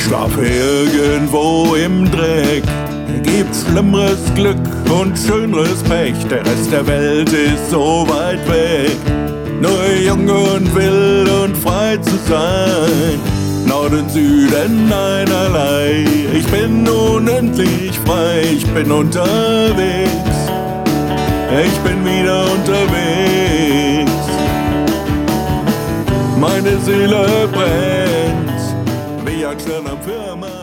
schlafe irgendwo im Dreck. Gibt's schlimmeres Glück und schöneres Pech, der Rest der Welt ist so weit weg. Nur jung und wild und frei zu sein, Norden, Süden, einerlei. Ich bin unendlich frei, ich bin unterwegs. Ich bin wieder unterwegs. Meine Seele brennt wie ein Stern am Firmament.